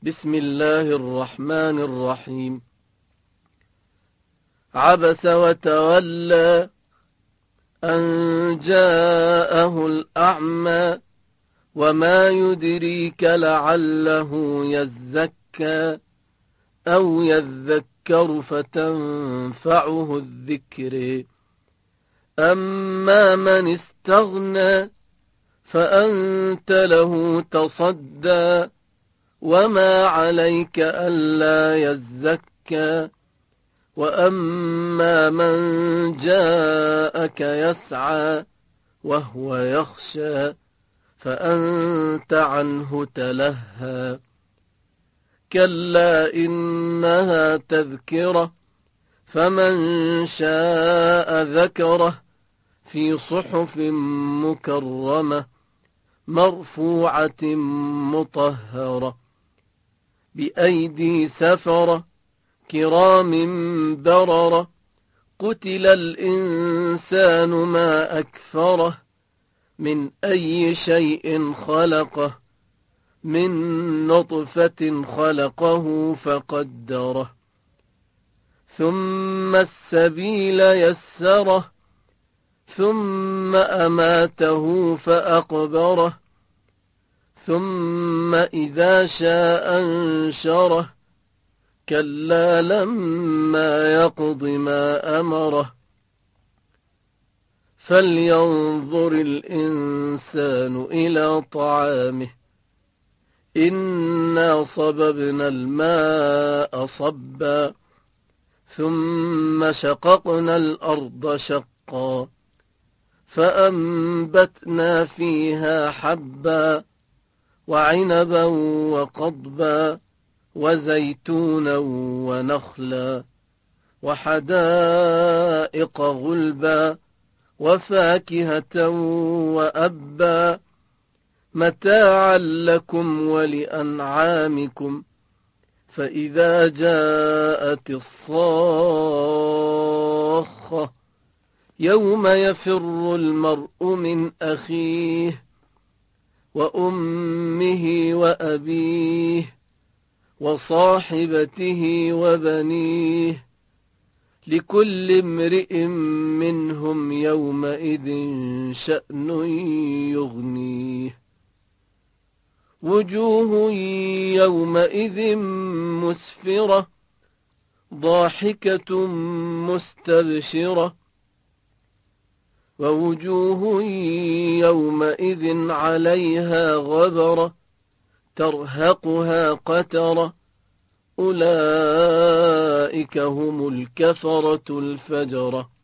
بسم الله الرحمن الرحيم. عبس وتولى أن جاءه الأعمى وما يدريك لعله يزكى أو يذكر فتنفعه الذكر. أما من استغنى فأنت له تصدى وما عليك ألا يزكى. وأما من جاءك يسعى وهو يخشى فأنت عنه تلهى. كلا إنها تذكرة فمن شاء ذكره في صحف مكرمة مرفوعة مطهرة بأيدي سفرة كرام بررة. قتل الإنسان ما أكفره من أي شيء خلقه من نطفة خلقه فقدره ثم السبيل يسره ثم أماته فأقبره ثم إذا شاء أنشره كلا لما يقض ما أمره. فلينظر الإنسان إلى طعامه إنا صببنا الماء صبا ثم شققنا الأرض شقا فأنبتنا فيها حبا وعنبا وقضبا وزيتونا ونخلا وحدائق غلبا وفاكهة وأبا متاعا لكم ولأنعامكم. فإذا جاءت الصاخة يوم يفر المرء من أخيه وأمه وأبيه وصاحبته وبنيه لكل امرئ منهم يومئذ شأن يغنيه. وجوه يومئذ مسفرة ضاحكة مستبشرة ووجوه يومئذ عليها غبرة ترهقها قترة أولئك هم الكفرة الفجرة.